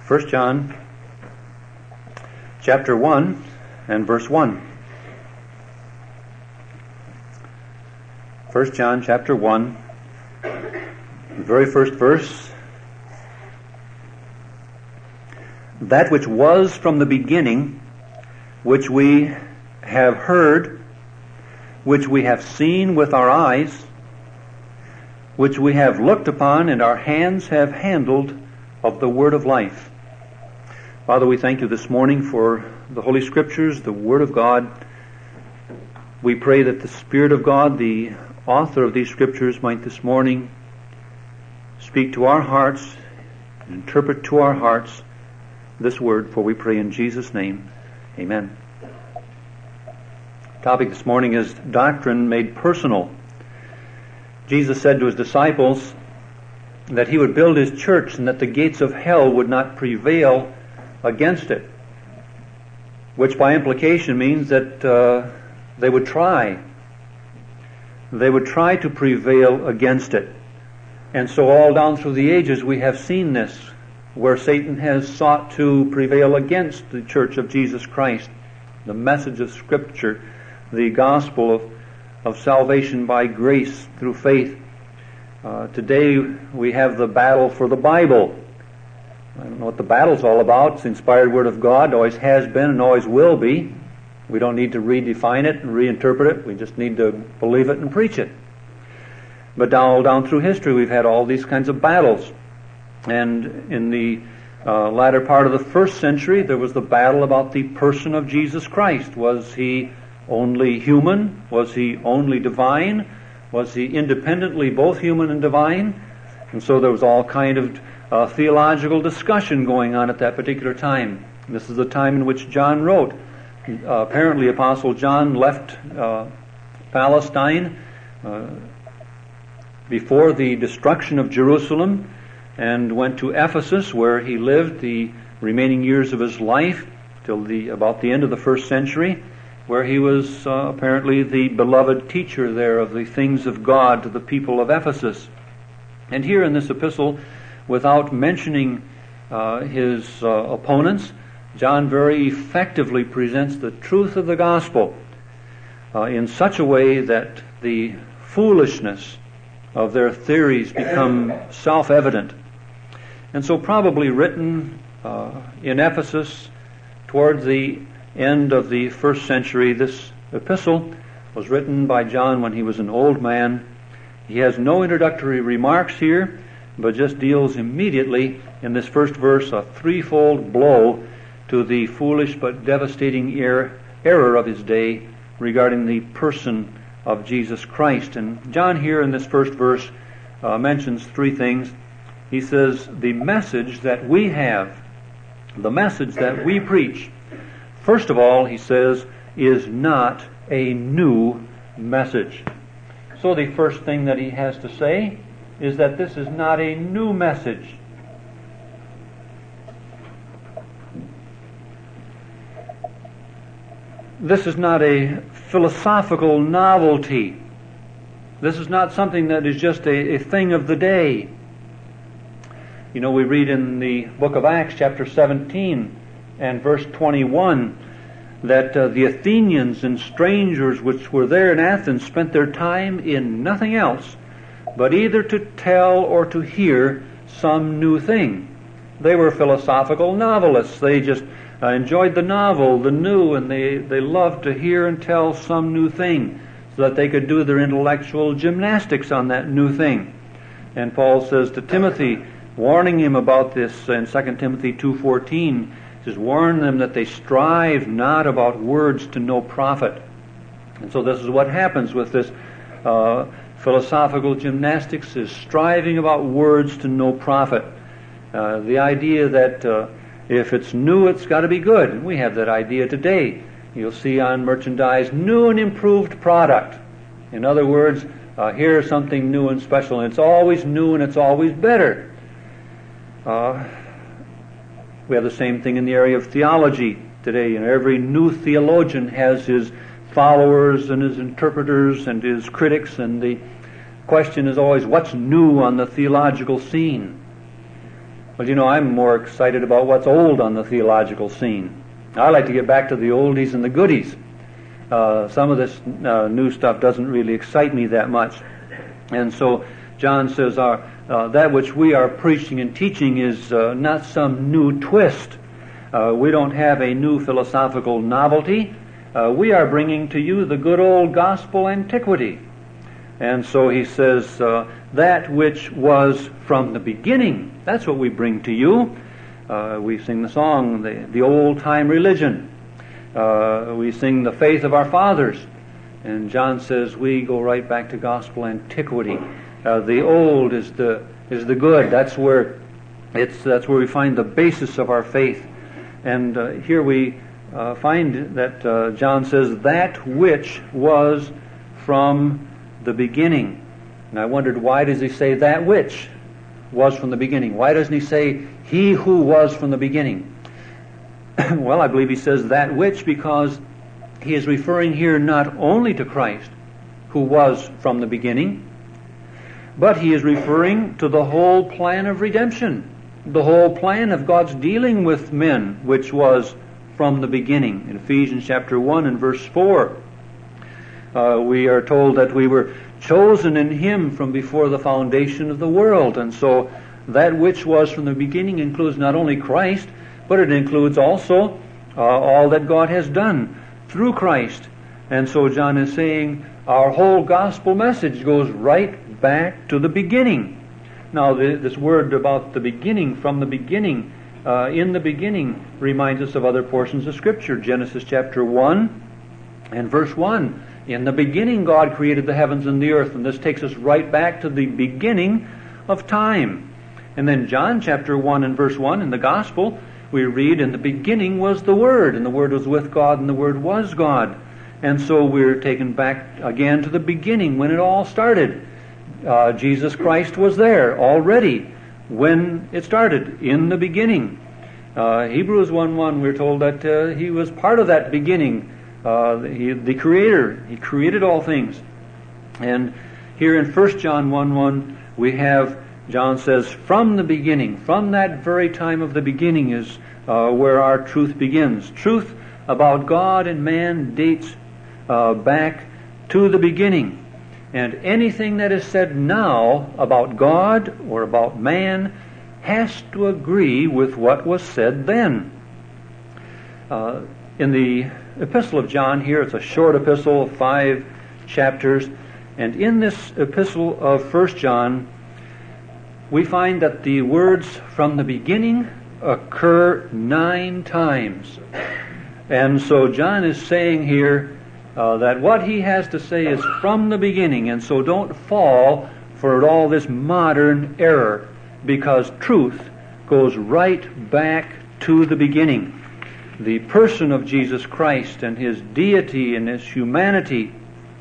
1 John chapter 1 and verse 1. 1 John chapter 1, the very first verse. That which was from the beginning, which we have heard, which we have seen with our eyes, which we have looked upon and our hands have handled of the word of life. Father, we thank you this morning for the Holy Scriptures, the Word of God. We pray that the Spirit of God, the author of these Scriptures, might this morning speak to our hearts, and interpret to our hearts this Word, for we pray in Jesus' name. Amen. The topic this morning is doctrine made personal. Jesus said to his disciples that he would build his church and that the gates of hell would not prevail against it, which by implication means that they would try. They would try to prevail against it. And so all down through the ages we have seen this, where Satan has sought to prevail against the church of Jesus Christ, the message of Scripture, the gospel of salvation by grace through faith. Today we have the battle for the Bible. I don't know what the battle's all about. It's the inspired Word of God, always has been and always will be. We don't need to redefine it and reinterpret it. We just need to believe it and preach it. But all down through history we've had all these kinds of battles. And in the latter part of the first century there was the battle about the person of Jesus Christ. Was he only human? Was he only divine? Was he independently both human and divine? And so there was all kind of theological discussion going on at that particular time. This is the time in which John wrote. Apparently Apostle John left Palestine before the destruction of Jerusalem and went to Ephesus, where he lived the remaining years of his life till about the end of the first century, where he was apparently the beloved teacher there of the things of God to the people of Ephesus. And here in this epistle, without mentioning his opponents, John very effectively presents the truth of the gospel in such a way that the foolishness of their theories become self-evident. And so probably written in Ephesus towards the end of the first century, this epistle was written by John when he was an old man. He has no introductory remarks here, but just deals immediately in this first verse a threefold blow to the foolish but devastating error of his day regarding the person of Jesus Christ. And John here in this first verse mentions three things. He says, the message that we have, the message that we preach, first of all, he says, is not a new message. So the first thing that he has to say is that this is not a new message. This is not a philosophical novelty. This is not something that is just a thing of the day. You know, we read in the book of Acts, chapter 17 and verse 21, that the Athenians and strangers which were there in Athens spent their time in nothing else but either to tell or to hear some new thing. They were philosophical novelists. They just enjoyed the novel, the new, and they loved to hear and tell some new thing so that they could do their intellectual gymnastics on that new thing. And Paul says to Timothy, warning him about this in 2 Timothy 2:14, says, warn them that they strive not about words to no profit. And so this is what happens with this philosophical gymnastics, is striving about words to no profit. The idea that if it's new, it's got to be good. And we have that idea today. You'll see on merchandise, new and improved product. In other words, here's something new and special, and it's always new and it's always better. We have the same thing in the area of theology today. You know, every new theologian has his followers and his interpreters and his critics, and the question is always, what's new on the theological scene? Well, I'm more excited about what's old on the theological scene. I like to get back to the oldies and the goodies. Some of this new stuff doesn't really excite me that much. And so John says that which we are preaching and teaching is not some new twist. We don't have a new philosophical novelty. We are bringing to you the good old gospel antiquity. And so he says, that which was from the beginning, that's what we bring to you. We sing the song, the old-time religion. We sing the faith of our fathers. And John says we go right back to gospel antiquity. The old is the good. That's where we find the basis of our faith. And here we find that John says that which was from the beginning. And I wondered, why does he say that which was from the beginning? Why doesn't he say he who was from the beginning? Well, I believe he says that which because he is referring here not only to Christ, who was from the beginning, but he is referring to the whole plan of redemption, the whole plan of God's dealing with men, which was from the beginning. In Ephesians chapter 1 and verse 4, we are told that we were chosen in him from before the foundation of the world. And so that which was from the beginning includes not only Christ, but it includes also all that God has done through Christ. And so John is saying our whole gospel message goes right back to the beginning. Now this word about the beginning, from the beginning, in the beginning, reminds us of other portions of Scripture. Genesis chapter 1 and verse 1. In the beginning God created the heavens and the earth. And this takes us right back to the beginning of time. And then John chapter 1 and verse 1 in the Gospel, we read, in the beginning was the Word, and the Word was with God, and the Word was God. And so we're taken back again to the beginning when it all started. Jesus Christ was there already when it started, in the beginning. Hebrews 1:1, we're told that he was part of that beginning. The Creator, he created all things. And here in 1 John 1:1, we have, John says, from the beginning, from that very time of the beginning is where our truth begins. Truth about God and man dates back to the beginning. And anything that is said now about God or about man has to agree with what was said then. In the epistle of John here, it's a short epistle of 5 chapters, and in this epistle of 1 John, we find that the words from the beginning occur 9 times. And so John is saying here that what he has to say is from the beginning, and so don't fall for all this modern error, because truth goes right back to the beginning. The person of Jesus Christ and his deity and his humanity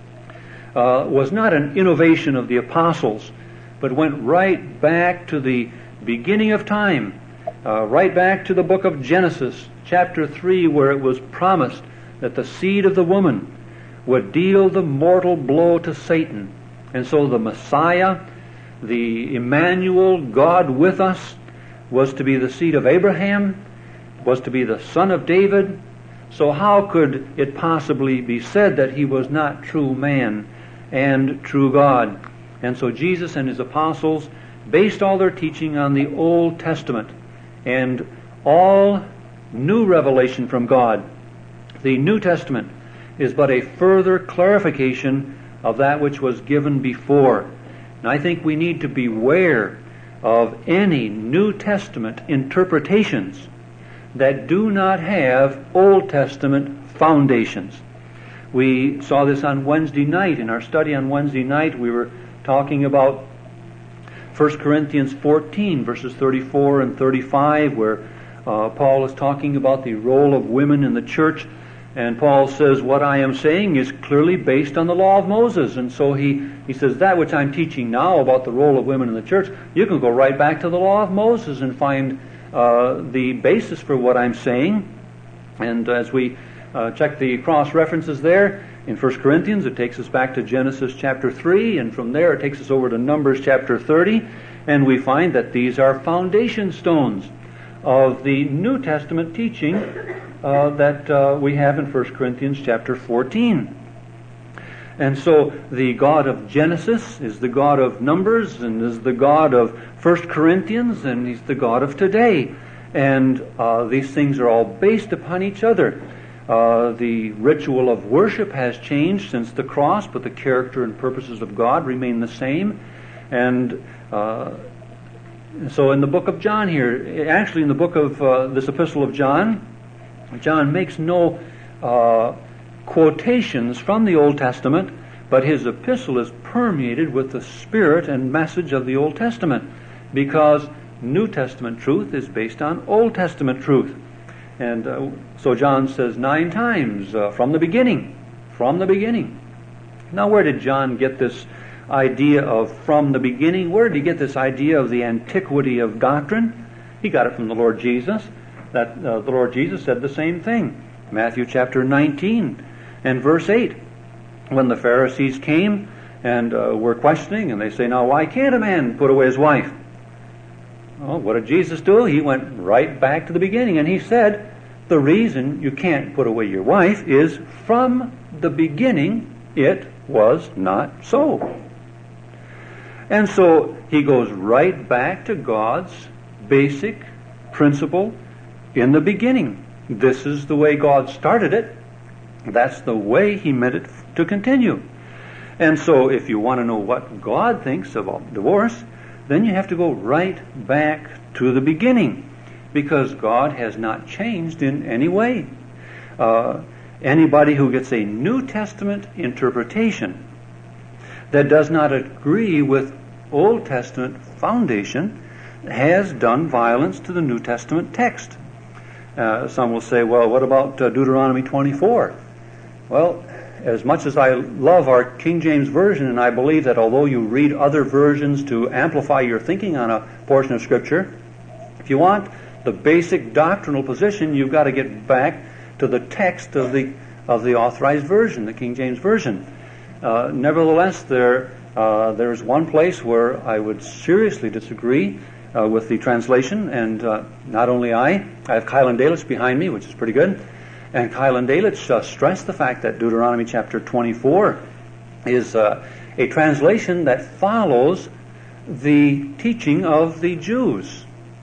was not an innovation of the apostles, but went right back to the beginning of time, right back to the book of Genesis, chapter 3, where it was promised that the seed of the woman would deal the mortal blow to Satan. And so the Messiah, the Emmanuel, God with us, was to be the seed of Abraham, was to be the son of David. So how could it possibly be said that he was not true man and true God? And so Jesus and his apostles based all their teaching on the Old Testament and all new revelation from God. The New Testament is but a further clarification of that which was given before. And I think we need to beware of any New Testament interpretations that do not have Old Testament foundations. We saw this on Wednesday night. In our study on Wednesday night, we were talking about 1 Corinthians 14, verses 34 and 35, where Paul is talking about the role of women in the church. And Paul says, what I am saying is clearly based on the law of Moses. And so he says, that which I'm teaching now about the role of women in the church, you can go right back to the law of Moses and find the basis for what I'm saying. And as we check the cross references there, in 1 Corinthians, it takes us back to Genesis chapter 3, and from there it takes us over to Numbers chapter 30. And we find that these are foundation stones of the New Testament teaching that we have in 1 Corinthians chapter 14. And so the God of Genesis is the God of Numbers and is the God of 1 Corinthians, and He's the God of today. And these things are all based upon each other. The ritual of worship has changed since the cross, but the character and purposes of God remain the same. And so in the book of John here, actually in the book of this epistle of John, John makes no quotations from the Old Testament, but his epistle is permeated with the spirit and message of the Old Testament, because New Testament truth is based on Old Testament truth. And so John says 9 times, from the beginning. From the beginning. Now, where did John get this idea of from the beginning? Where did he get this idea of the antiquity of doctrine? He got it from the Lord Jesus. That the Lord Jesus said the same thing. Matthew chapter 19 and verse 8. When the Pharisees came and were questioning, and they say, now why can't a man put away his wife? Well, what did Jesus do? He went right back to the beginning, and he said, the reason you can't put away your wife is from the beginning it was not so. And so he goes right back to God's basic principle in the beginning. This is the way God started it. That's the way He meant it to continue. And so if you want to know what God thinks about divorce, then you have to go right back to the beginning, because God has not changed in any way. Anybody who gets a New Testament interpretation that does not agree with Old Testament foundation has done violence to the New Testament text. Some will say, well, what about Deuteronomy 24? Well, as much as I love our King James Version, and I believe that although you read other versions to amplify your thinking on a portion of Scripture, if you want the basic doctrinal position, you've got to get back to the text of the authorized version, the King James Version. Nevertheless, there's one place where I would seriously disagree with the translation, and not only I have Keil and Delitzsch behind me, which is pretty good. And Keil and Delitzsch stress the fact that Deuteronomy chapter 24 is a translation that follows the teaching of the Jews.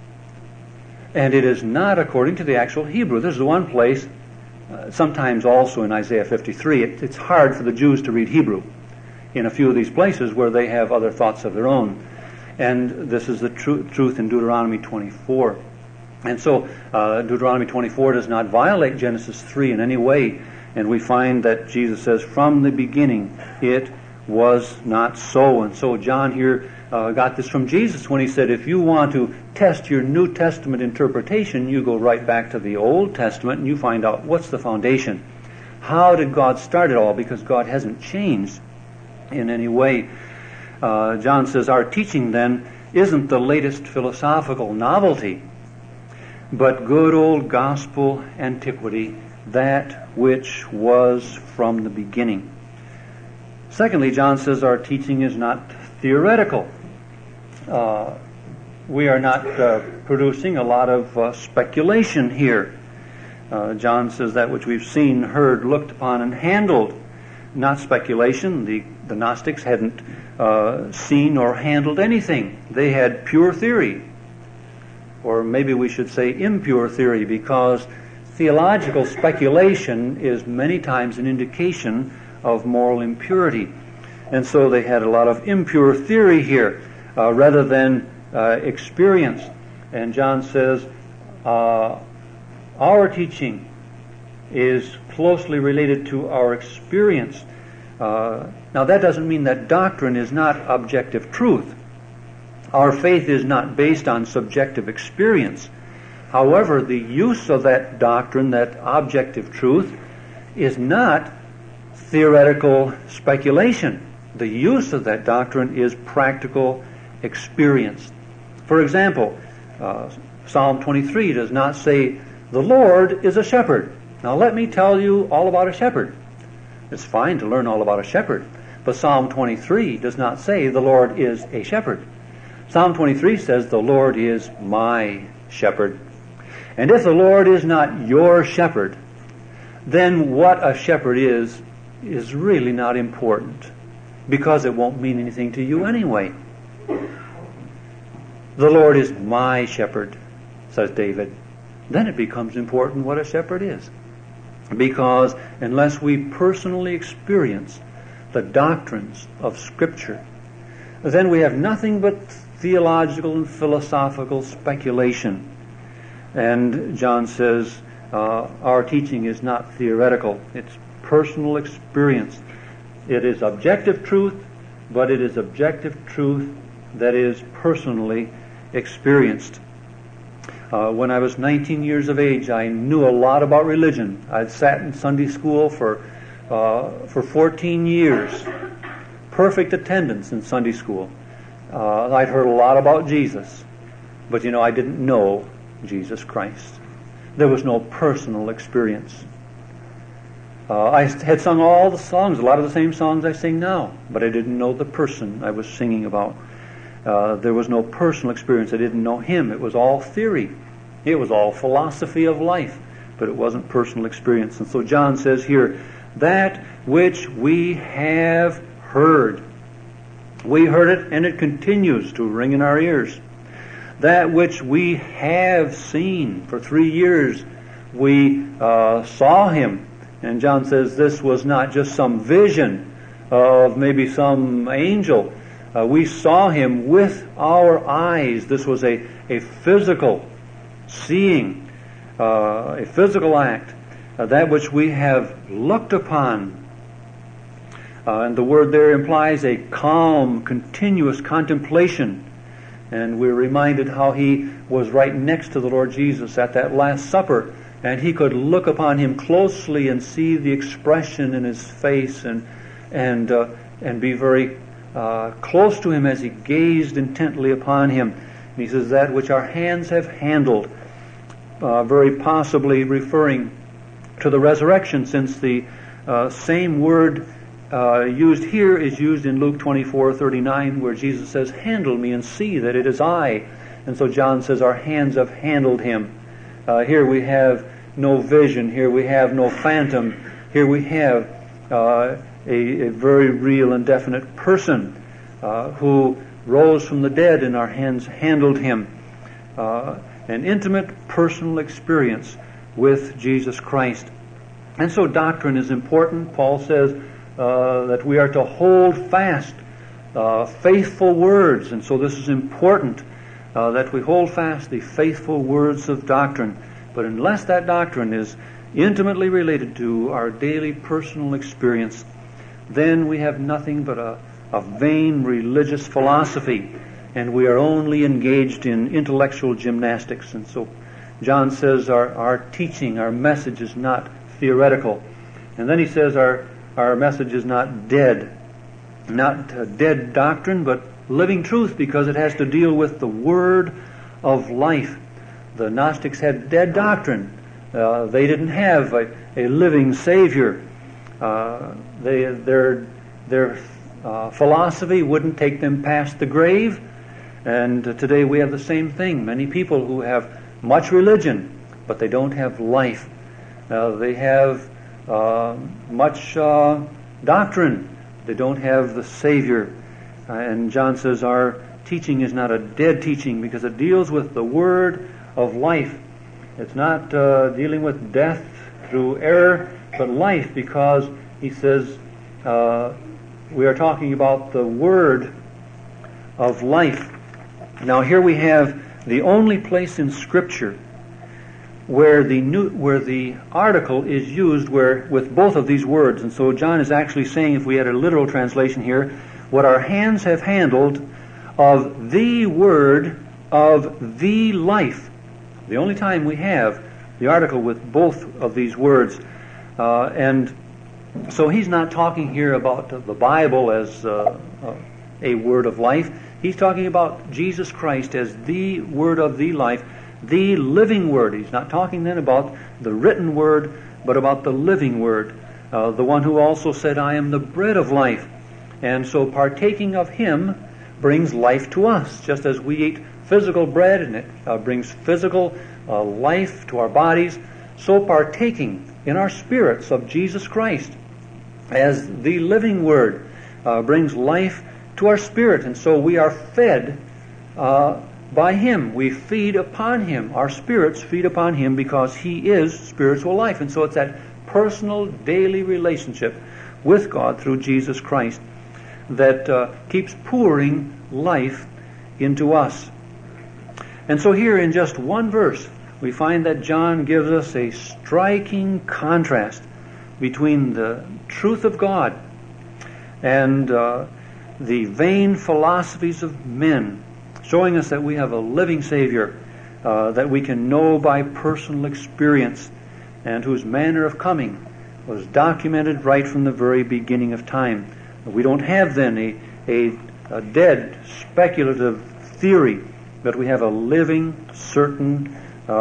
And it is not according to the actual Hebrew. This is one place, sometimes also in Isaiah 53, it's hard for the Jews to read Hebrew in a few of these places where they have other thoughts of their own. And this is the truth in Deuteronomy 24. And so Deuteronomy 24 does not violate Genesis 3 in any way. And we find that Jesus says, from the beginning it was not so. And so John here got this from Jesus when he said, if you want to test your New Testament interpretation, you go right back to the Old Testament and you find out what's the foundation. How did God start it all? Because God hasn't changed in any way. John says, our teaching then isn't the latest philosophical novelty, but good old gospel antiquity, that which was from the beginning. Secondly, John says our teaching is not theoretical. We are not producing a lot of speculation here. John says that which we've seen, heard, looked upon, and handled, not speculation. The Gnostics hadn't seen or handled anything. They had pure theory. Or maybe we should say impure theory, because theological speculation is many times an indication of moral impurity. And so they had a lot of impure theory here, rather than experience. And John says, our teaching is closely related to our experience. Now that doesn't mean that doctrine is not objective truth. Our faith is not based on subjective experience. However, the use of that doctrine, that objective truth, is not theoretical speculation. The use of that doctrine is practical experience. For example, Psalm 23 does not say, the Lord is a shepherd. Now let me tell you all about a shepherd. It's fine to learn all about a shepherd, but Psalm 23 does not say the Lord is a shepherd. Psalm 23 says, the Lord is my shepherd. And if the Lord is not your shepherd, then what a shepherd is really not important, because it won't mean anything to you anyway. The Lord is my shepherd, says David. Then it becomes important what a shepherd is. Because unless we personally experience the doctrines of Scripture, then we have nothing but theological and philosophical speculation. And John says our teaching is not theoretical. It's personal experience. It is objective truth, but it is objective truth that is personally experienced. When I was 19 years of age, I knew a lot about religion. I'd sat in Sunday school for 14 years. Perfect attendance in Sunday school. I'd heard a lot about Jesus, but I didn't know Jesus Christ. There was no personal experience. I had sung all the songs, a lot of the same songs I sing now, but I didn't know the person I was singing about. There was no personal experience. I didn't know him. It was all theory. It was all philosophy of life, but it wasn't personal experience. And so John says here, that which we have heard. We heard it, and it continues to ring in our ears. That which we have seen. For 3 years we saw him. And John says this was not just some vision of maybe some angel. We saw him with our eyes. This was a physical seeing, a physical act. That which we have looked upon. And the word there implies a calm, continuous contemplation. And we're reminded how he was right next to the Lord Jesus at that Last Supper, and he could look upon him closely and see the expression in his face and be very close to him as he gazed intently upon him. And he says, that which our hands have handled, very possibly referring to the resurrection, since the same word used here is used in Luke 24:39, where Jesus says, handle me and see that it is I. And so John says our hands have handled him. Here we have no vision. Here we have no phantom. Here we have a very real and definite person who rose from the dead, and our hands handled him. An intimate personal experience with Jesus Christ. And so doctrine is important. Paul says that we are to hold fast faithful words, and so this is important, that we hold fast the faithful words of doctrine. But unless that doctrine is intimately related to our daily personal experience, then we have nothing but a vain religious philosophy, and we are only engaged in intellectual gymnastics. And so John says our teaching, our message is not theoretical. And then he says our message is not dead doctrine, but living truth, because it has to deal with the word of life. The Gnostics had dead doctrine. They didn't have a living Savior. Their philosophy wouldn't take them past the grave. And today we have the same thing. Many people who have much religion, but they don't have life. They have much doctrine. They don't have the Savior. And John says our teaching is not a dead teaching, because it deals with the word of life. It's not dealing with death through error, but life, because he says we are talking about the word of life. Now here we have the only place in Scripture where the article is used with both of these words. And so John is actually saying, if we had a literal translation here, what our hands have handled of the word of the life. The only time we have the article with both of these words. And so he's not talking here about the Bible as a word of life. He's talking about Jesus Christ as the word of the life, the living word. He's not talking then about the written word, but about the living word, the one who also said, I am the bread of life. And so partaking of him brings life to us. Just as we eat physical bread and it brings physical life to our bodies, so partaking in our spirits of Jesus Christ as the living Word brings life to our spirit. And so we are fed by Him. We feed upon Him. Our spirits feed upon Him because He is spiritual life. And so it's that personal, daily relationship with God through Jesus Christ that keeps pouring life into us. And so here in just one verse, we find that John gives us a striking contrast between the truth of God and the vain philosophies of men, showing us that we have a living Savior that we can know by personal experience and whose manner of coming was documented right from the very beginning of time. We don't have then a dead speculative theory, but we have a living, certain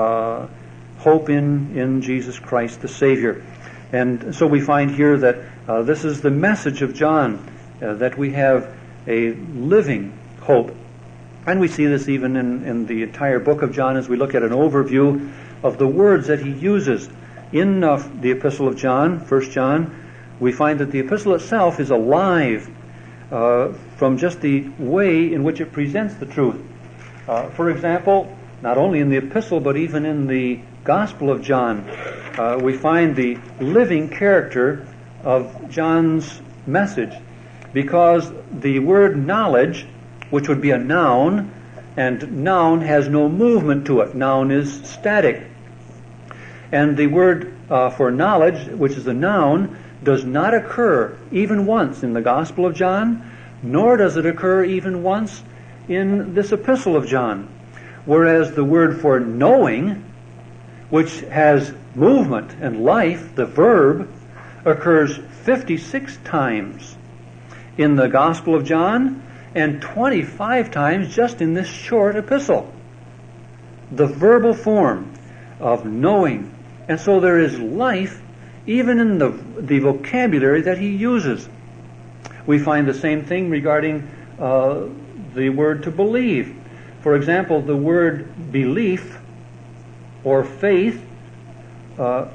hope in Jesus Christ the Savior. And so we find here that this is the message of John, that we have a living hope. And we see this even in the entire book of John as we look at an overview of the words that he uses. In the Epistle of John, 1 John, we find that the epistle itself is alive from just the way in which it presents the truth. For example, not only in the epistle but even in the Gospel of John, we find the living character of John's message, because the word knowledge, which would be a noun, and noun has no movement to it. Noun is static. And the word for knowledge, which is a noun, does not occur even once in the Gospel of John, nor does it occur even once in this Epistle of John. Whereas the word for knowing, which has movement and life, the verb, occurs 56 times in the Gospel of John and 25 times just in this short epistle. The verbal form of knowing. And so there is life even in the vocabulary that he uses. We find the same thing regarding the word to believe. For example, the word belief or faith, the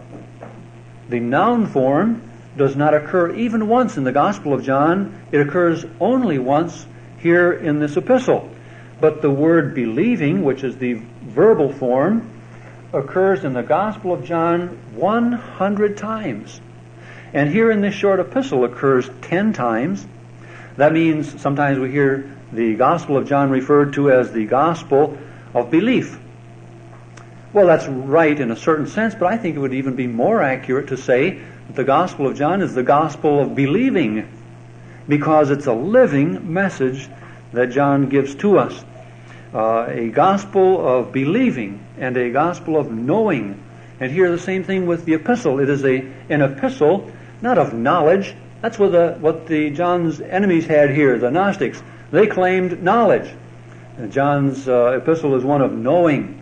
noun form, does not occur even once in the Gospel of John. It occurs only once here in this epistle. But the word believing, which is the verbal form, occurs in the Gospel of John 100 times. And here in this short epistle occurs 10 times. That means sometimes we hear the Gospel of John referred to as the Gospel of belief. Well, that's right in a certain sense, but I think it would even be more accurate to say that the Gospel of John is the Gospel of believing, because it's a living message that John gives to us. A gospel of believing and a gospel of knowing. And here the same thing with the epistle. It is an epistle not of knowledge. That's what John's enemies had here, the Gnostics. They claimed knowledge. And John's epistle is one of knowing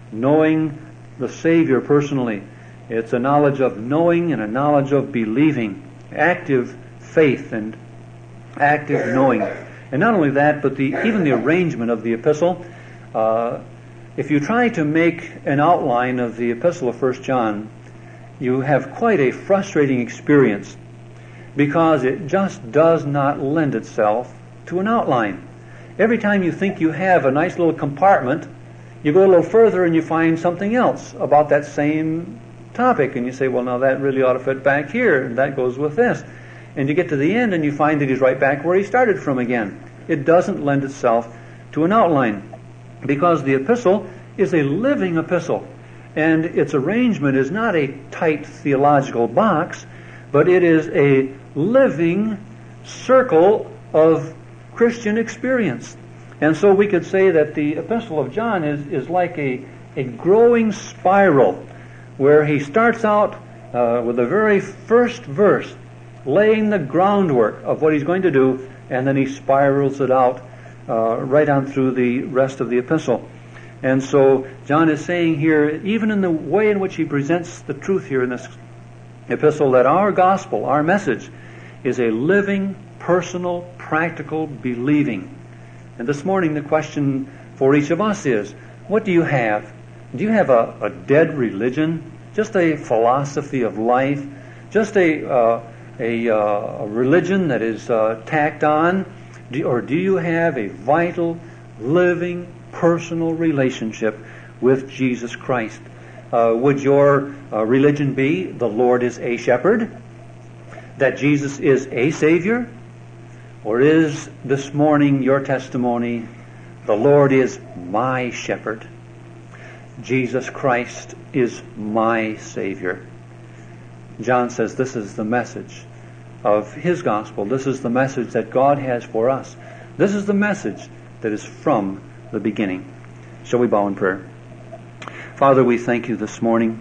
the Savior personally. It's a knowledge of knowing and a knowledge of believing, active faith and active knowing. And not only that, but even the arrangement of the epistle. If you try to make an outline of the epistle of 1 John, you have quite a frustrating experience, because it just does not lend itself to an outline. Every time you think you have a nice little compartment, you go a little further and you find something else about that same topic, and you say, well, now that really ought to fit back here, and that goes with this. And you get to the end and you find that he's right back where he started from again. It doesn't lend itself to an outline, because the epistle is a living epistle, and its arrangement is not a tight theological box, but it is a living circle of Christian experience. And so we could say that the Epistle of John is like a growing spiral, where he starts out with the very first verse, laying the groundwork of what he's going to do, and then he spirals it out right on through the rest of the epistle. And so John is saying here, even in the way in which he presents the truth here in this epistle, that our gospel, our message, is a living, personal, practical believing And this morning the question for each of us is, what do you have? Do you have a dead religion? Just a philosophy of life? Just a religion that is tacked on? Or do you have a vital, living, personal relationship with Jesus Christ? Would your religion be the Lord is a shepherd? That Jesus is a Savior? Or is this morning your testimony, the Lord is my shepherd? Jesus Christ is my Savior. John says this is the message of his gospel. This is the message that God has for us. This is the message that is from the beginning. Shall we bow in prayer? Father, we thank you this morning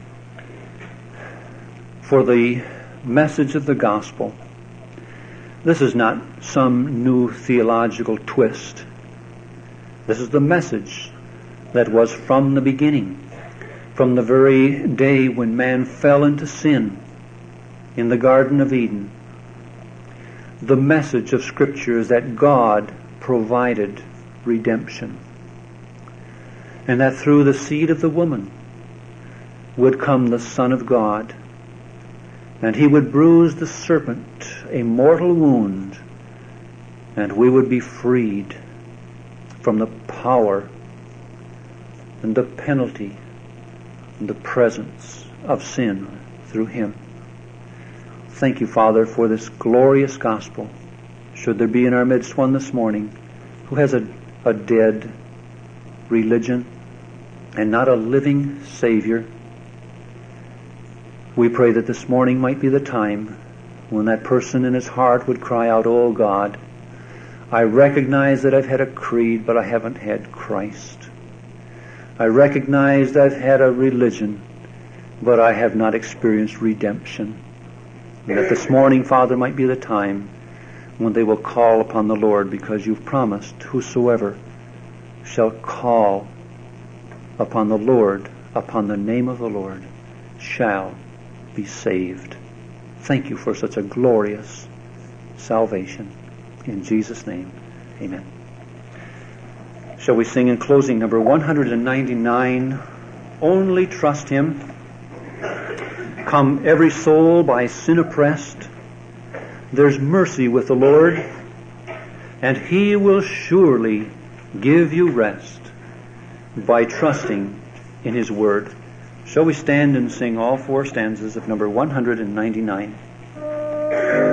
for the message of the gospel. This is not some new theological twist. This is the message that was from the beginning, from the very day when man fell into sin in the Garden of Eden. The message of Scripture is that God provided redemption, and that through the seed of the woman would come the Son of God, and he would bruise the serpent a mortal wound, and we would be freed from the power and the penalty and the presence of sin through him. Thank you, Father, for this glorious gospel. Should there be in our midst one this morning who has a dead religion and not a living Savior, we pray that this morning might be the time when that person in his heart would cry out, "Oh God, I recognize that I've had a creed, but I haven't had Christ. I recognize that I've had a religion, but I have not experienced redemption." And that this morning, Father, might be the time when they will call upon the Lord, because you've promised, whosoever shall call upon the Lord, upon the name of the Lord, shall be saved. Thank you for such a glorious salvation. In Jesus' name, amen. Shall we sing in closing number 199, Only Trust Him. Come every soul by sin oppressed, there's mercy with the Lord, and He will surely give you rest by trusting in His Word. Shall we stand and sing all four stanzas of number 199?